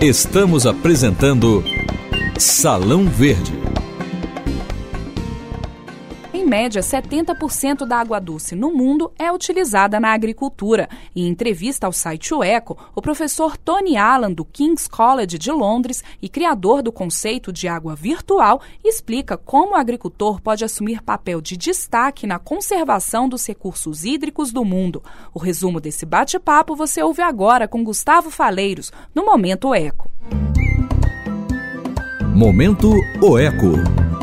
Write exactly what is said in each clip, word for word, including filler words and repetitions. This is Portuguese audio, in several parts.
Estamos apresentando Salão Verde. Em média, setenta por cento da água doce no mundo é utilizada na agricultura. Em entrevista ao site O Eco, o professor Tony Allen, do King's College de Londres e criador do conceito de água virtual, explica como o agricultor pode assumir papel de destaque na conservação dos recursos hídricos do mundo. O resumo desse bate-papo você ouve agora com Gustavo Faleiros, no Momento O Eco. Momento O Eco.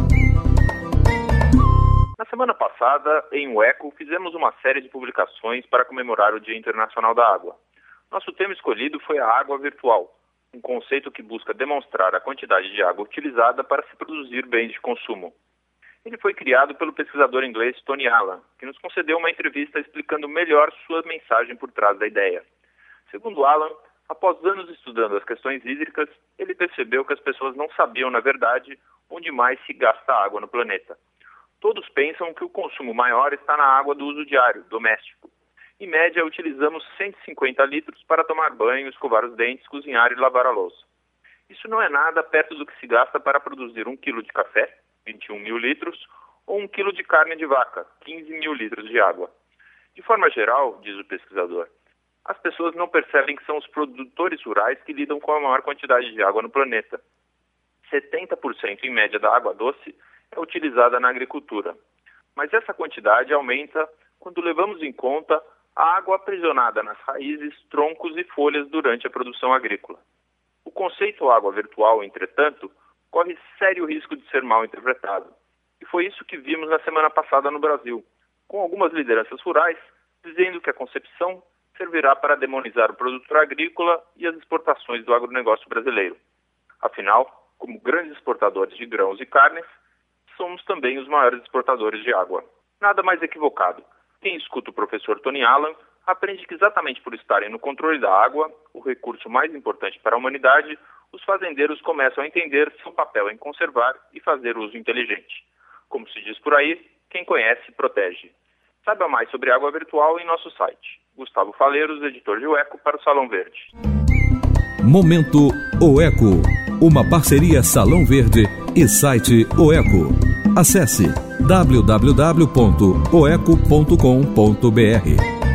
Na semana passada, em O Eco, fizemos uma série de publicações para comemorar o Dia Internacional da Água. Nosso tema escolhido foi a água virtual, um conceito que busca demonstrar a quantidade de água utilizada para se produzir bens de consumo. Ele foi criado pelo pesquisador inglês Tony Allen, que nos concedeu uma entrevista explicando melhor sua mensagem por trás da ideia. Segundo Allen, após anos estudando as questões hídricas, ele percebeu que as pessoas não sabiam, na verdade, onde mais se gasta água no planeta. Todos pensam que o consumo maior está na água do uso diário, doméstico. Em média, utilizamos cento e cinquenta litros para tomar banho, escovar os dentes, cozinhar e lavar a louça. Isso não é nada perto do que se gasta para produzir um quilo de café, vinte e um mil litros, ou um quilo de carne de vaca, quinze mil litros de água. De forma geral, diz o pesquisador, as pessoas não percebem que são os produtores rurais que lidam com a maior quantidade de água no planeta. setenta por cento em média da água doce é utilizada na agricultura. Mas essa quantidade aumenta quando levamos em conta a água aprisionada nas raízes, troncos e folhas durante a produção agrícola. O conceito água virtual, entretanto, corre sério risco de ser mal interpretado. E foi isso que vimos na semana passada no Brasil, com algumas lideranças rurais dizendo que a concepção servirá para demonizar o produtor agrícola e as exportações do agronegócio brasileiro. Afinal, como grandes exportadores de grãos e carnes, somos também os maiores exportadores de água. Nada mais equivocado. Quem escuta o professor Tony Allen aprende que exatamente por estarem no controle da água, o recurso mais importante para a humanidade, os fazendeiros começam a entender seu papel em conservar e fazer uso inteligente. Como se diz por aí, quem conhece, protege. Saiba mais sobre água virtual em nosso site. Gustavo Faleiros, editor de O Eco, para o Salão Verde. Momento O Eco. Uma parceria Salão Verde e site O Eco. Acesse w w w ponto o eco ponto com ponto b r.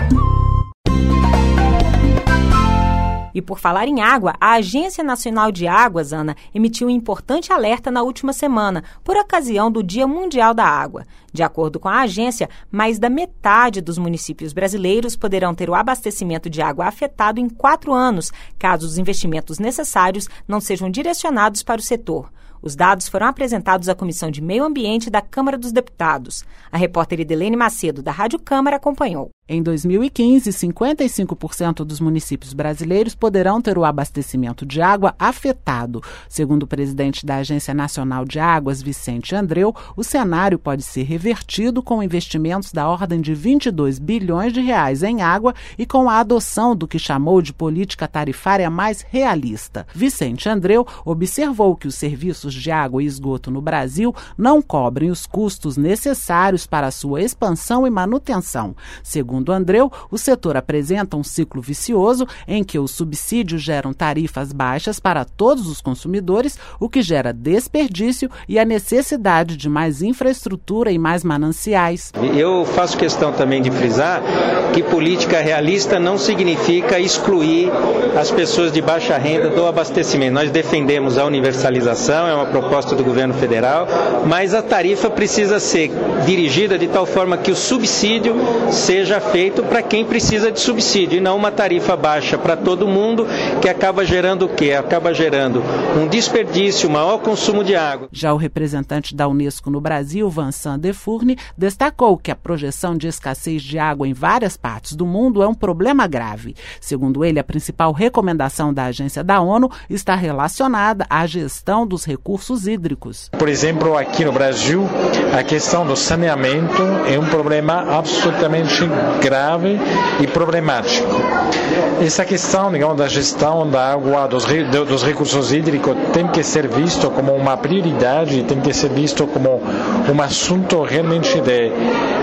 E por falar em água, a Agência Nacional de Águas, Ana, emitiu um importante alerta na última semana, por ocasião do Dia Mundial da Água. De acordo com a agência, mais da metade dos municípios brasileiros poderão ter o abastecimento de água afetado em quatro anos, caso os investimentos necessários não sejam direcionados para o setor. Os dados foram apresentados à Comissão de Meio Ambiente da Câmara dos Deputados. A repórter Idelene Macedo, da Rádio Câmara, acompanhou. Em dois mil e quinze, cinquenta e cinco por cento dos municípios brasileiros poderão ter o abastecimento de água afetado. Segundo o presidente da Agência Nacional de Águas, Vicente Andreu, o cenário pode ser revertido com investimentos da ordem de vinte e dois bilhões de reais em água e com a adoção do que chamou de política tarifária mais realista. Vicente Andreu observou que os serviços de água e esgoto no Brasil não cobrem os custos necessários para a sua expansão e manutenção. Segundo Segundo Andreu, o setor apresenta um ciclo vicioso em que os subsídios geram tarifas baixas para todos os consumidores, o que gera desperdício e a necessidade de mais infraestrutura e mais mananciais. Eu faço questão também de frisar que política realista não significa excluir as pessoas de baixa renda do abastecimento. Nós defendemos a universalização, é uma proposta do governo federal, mas a tarifa precisa ser dirigida de tal forma que o subsídio seja feito para quem precisa de subsídio e não uma tarifa baixa para todo mundo, que acaba gerando o quê? Acaba gerando um desperdício, maior consumo de água. Já o representante da Unesco no Brasil, Vincent Defourny, destacou que a projeção de escassez de água em várias partes do mundo é um problema grave. Segundo ele, a principal recomendação da agência da ONU está relacionada à gestão dos recursos hídricos. Por exemplo, aqui no Brasil, a questão do saneamento é um problema absolutamente grave e problemático. Essa questão, digamos, da gestão da água, dos, dos recursos hídricos, tem que ser visto como uma prioridade, tem que ser visto como um assunto realmente de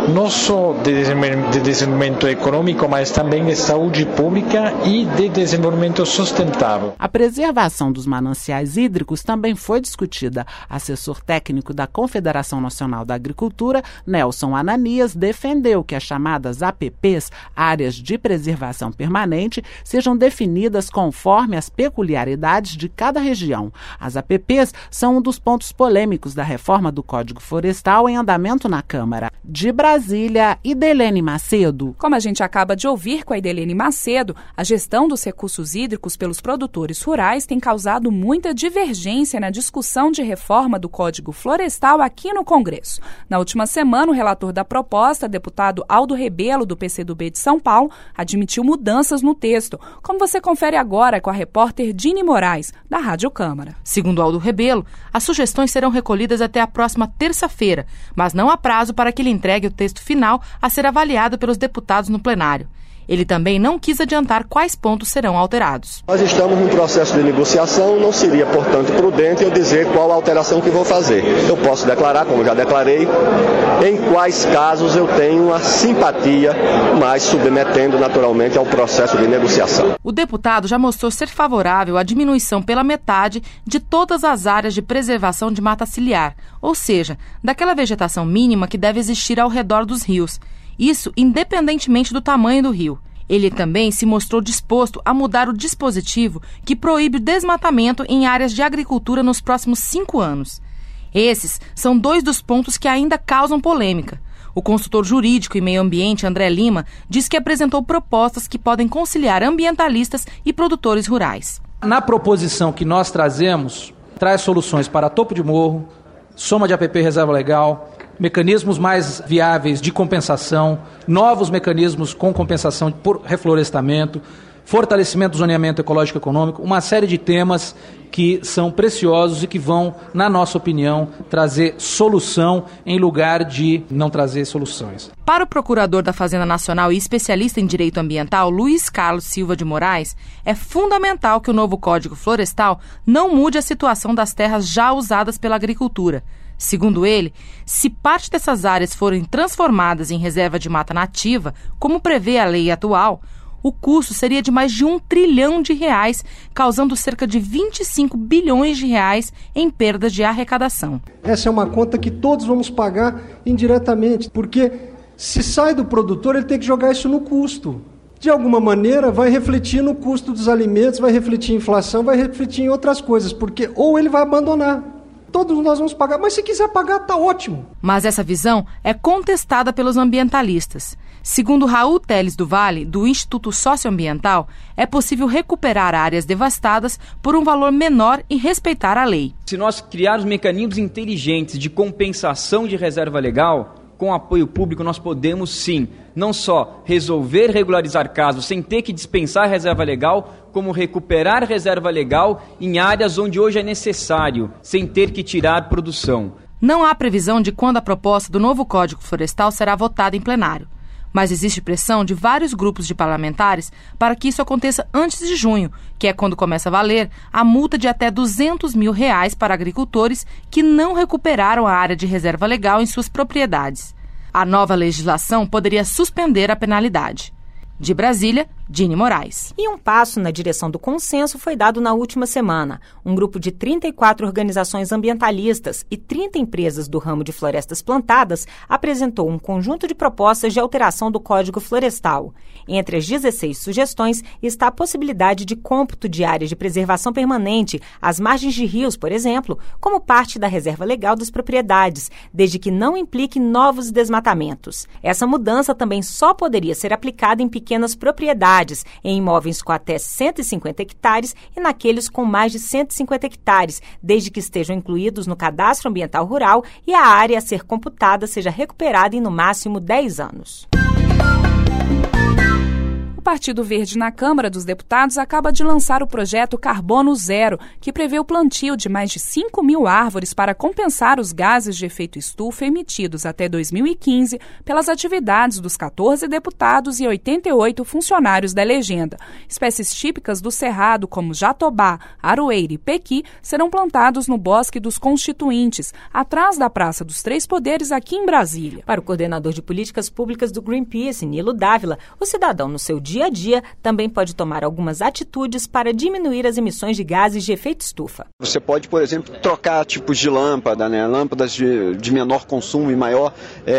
não só de desenvolvimento econômico, mas também de saúde pública e de desenvolvimento sustentável. A preservação dos mananciais hídricos também foi discutida. Assessor técnico da Confederação Nacional da Agricultura, Nelson Ananias, defendeu que as chamadas A P Ps, Áreas de Preservação Permanente, sejam definidas conforme as peculiaridades de cada região. As A P Ps são um dos pontos polêmicos da reforma do Código Florestal em andamento na Câmara. De Brasília, Idelene Macedo. Como a gente acaba de ouvir com a Idelene Macedo, a gestão dos recursos hídricos pelos produtores rurais tem causado muita divergência na discussão de reforma do Código Florestal aqui no Congresso. Na última semana, o relator da proposta, deputado Aldo Rebelo, do P C do B de São Paulo, admitiu mudanças no texto, como você confere agora com a repórter Dini Moraes, da Rádio Câmara. Segundo Aldo Rebelo, as sugestões serão recolhidas até a próxima terça-feira, mas não há prazo para que ele entregue o texto final a ser avaliado pelos deputados no plenário. Ele também não quis adiantar quais pontos serão alterados. Nós estamos num processo de negociação, não seria, portanto, prudente eu dizer qual a alteração que vou fazer. Eu posso declarar, como já declarei, em quais casos eu tenho uma simpatia, mas submetendo naturalmente ao processo de negociação. O deputado já mostrou ser favorável à diminuição pela metade de todas as áreas de preservação de mata ciliar, ou seja, daquela vegetação mínima que deve existir ao redor dos rios. Isso independentemente do tamanho do rio. Ele também se mostrou disposto a mudar o dispositivo que proíbe o desmatamento em áreas de agricultura nos próximos cinco anos. Esses são dois dos pontos que ainda causam polêmica. O consultor jurídico e meio ambiente André Lima diz que apresentou propostas que podem conciliar ambientalistas e produtores rurais. Na proposição que nós trazemos, traz soluções para topo de morro, soma de A P P reserva legal, mecanismos mais viáveis de compensação, novos mecanismos com compensação por reflorestamento, fortalecimento do zoneamento ecológico e econômico, uma série de temas que são preciosos e que vão, na nossa opinião, trazer solução em lugar de não trazer soluções. Para o procurador da Fazenda Nacional e especialista em direito ambiental, Luiz Carlos Silva de Moraes, é fundamental que o novo Código Florestal não mude a situação das terras já usadas pela agricultura. Segundo ele, se parte dessas áreas forem transformadas em reserva de mata nativa, como prevê a lei atual, o custo seria de mais de um trilhão de reais, causando cerca de vinte e cinco bilhões de reais em perdas de arrecadação. Essa é uma conta que todos vamos pagar indiretamente, porque se sai do produtor, ele tem que jogar isso no custo. De alguma maneira, vai refletir no custo dos alimentos, vai refletir em inflação, vai refletir em outras coisas, porque ou ele vai abandonar. Todos nós vamos pagar, mas se quiser pagar, está ótimo. Mas essa visão é contestada pelos ambientalistas. Segundo Raul Teles do Vale, do Instituto Socioambiental, é possível recuperar áreas devastadas por um valor menor e respeitar a lei. Se nós criarmos mecanismos inteligentes de compensação de reserva legal, com apoio público nós podemos sim, não só resolver regularizar casos sem ter que dispensar reserva legal, como recuperar reserva legal em áreas onde hoje é necessário, sem ter que tirar produção. Não há previsão de quando a proposta do novo Código Florestal será votada em plenário. Mas existe pressão de vários grupos de parlamentares para que isso aconteça antes de junho, que é quando começa a valer a multa de até duzentos mil reais para agricultores que não recuperaram a área de reserva legal em suas propriedades. A nova legislação poderia suspender a penalidade. De Brasília, Dini Moraes. E um passo na direção do consenso foi dado na última semana. Um grupo de trinta e quatro organizações ambientalistas e trinta empresas do ramo de florestas plantadas apresentou um conjunto de propostas de alteração do Código Florestal. Entre as dezesseis sugestões está a possibilidade de cômputo de áreas de preservação permanente às margens de rios, por exemplo, como parte da reserva legal das propriedades, desde que não implique novos desmatamentos. Essa mudança também só poderia ser aplicada em pequenas propriedades, em imóveis com até cento e cinquenta hectares e naqueles com mais de cento e cinquenta hectares, desde que estejam incluídos no Cadastro Ambiental Rural e a área a ser computada seja recuperada em no máximo dez anos. O Partido Verde na Câmara dos Deputados acaba de lançar o projeto Carbono Zero, que prevê o plantio de mais de cinco mil árvores para compensar os gases de efeito estufa emitidos até dois mil e quinze pelas atividades dos catorze deputados e oitenta e oito funcionários da legenda. Espécies típicas do Cerrado, como jatobá, aroeira e pequi, serão plantados no Bosque dos Constituintes, atrás da Praça dos Três Poderes, aqui em Brasília. Para o coordenador de políticas públicas do Greenpeace, Nilo Dávila, o cidadão no seu dia a dia também pode tomar algumas atitudes para diminuir as emissões de gases de efeito estufa. Você pode, por exemplo, trocar tipos de lâmpada, né? Lâmpadas de, de menor consumo e maior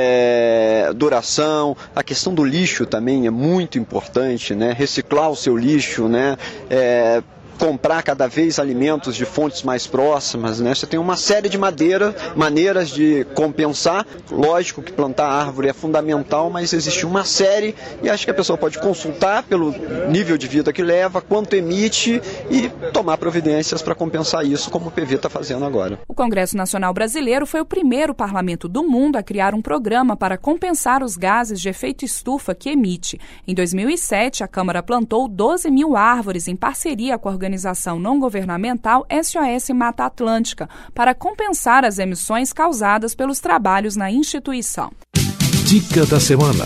é, duração. A questão do lixo também é muito importante, né? Reciclar o seu lixo, né? É, comprar cada vez alimentos de fontes mais próximas, né? Você tem uma série de madeira, maneiras de compensar. Lógico que plantar árvore é fundamental, mas existe uma série e acho que a pessoa pode consultar pelo nível de vida que leva, quanto emite e tomar providências para compensar isso, como o P V está fazendo agora. O Congresso Nacional Brasileiro foi o primeiro parlamento do mundo a criar um programa para compensar os gases de efeito estufa que emite. Em dois mil e sete, a Câmara plantou doze mil árvores em parceria com a organização não-governamental S O S Mata Atlântica, para compensar as emissões causadas pelos trabalhos na instituição. Dica da semana.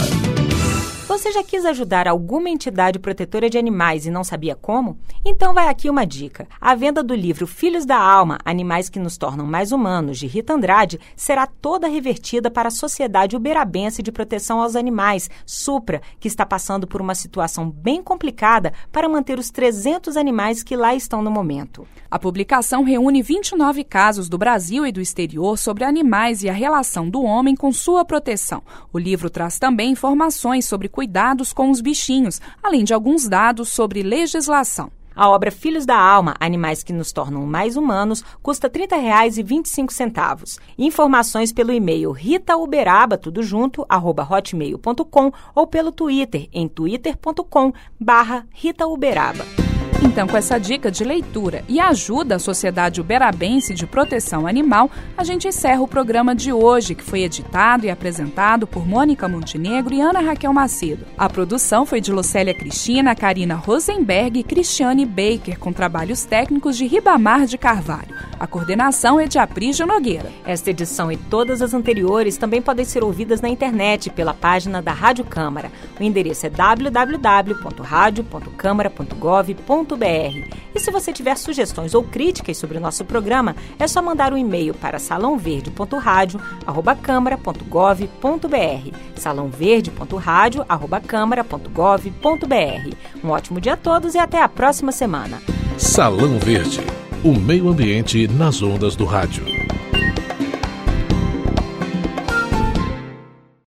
Você já quis ajudar alguma entidade protetora de animais e não sabia como? Então vai aqui uma dica. A venda do livro Filhos da Alma, Animais que nos tornam mais humanos, de Rita Andrade, será toda revertida para a Sociedade Uberabense de Proteção aos Animais, SUPRA, que está passando por uma situação bem complicada para manter os trezentos animais que lá estão no momento. A publicação reúne vinte e nove casos do Brasil e do exterior sobre animais e a relação do homem com sua proteção. O livro traz também informações sobre cuidados com os bichinhos, além de alguns dados sobre legislação. A obra Filhos da Alma, Animais que nos tornam mais humanos, custa trinta reais e vinte e cinco centavos. Informações pelo e-mail ritauberaba, tudo junto, arroba hotmail ponto com ou pelo Twitter, em twitter ponto com barra ritauberaba. Então, com essa dica de leitura e ajuda à Sociedade Uberabense de Proteção Animal, a gente encerra o programa de hoje, que foi editado e apresentado por Mônica Montenegro e Ana Raquel Macedo. A produção foi de Lucélia Cristina, Karina Rosenberg e Cristiane Baker, com trabalhos técnicos de Ribamar de Carvalho. A coordenação é de Aprígio Nogueira. Esta edição e todas as anteriores também podem ser ouvidas na internet pela página da Rádio Câmara. O endereço é w w w ponto radio ponto câmara ponto gov ponto br. E se você tiver sugestões ou críticas sobre o nosso programa, é só mandar um e-mail para salão verde ponto radio arroba câmara ponto gov ponto br, salão verde ponto radio arroba câmara ponto gov ponto br. Um ótimo dia a todos e até a próxima semana. Salão Verde, o meio ambiente nas ondas do rádio.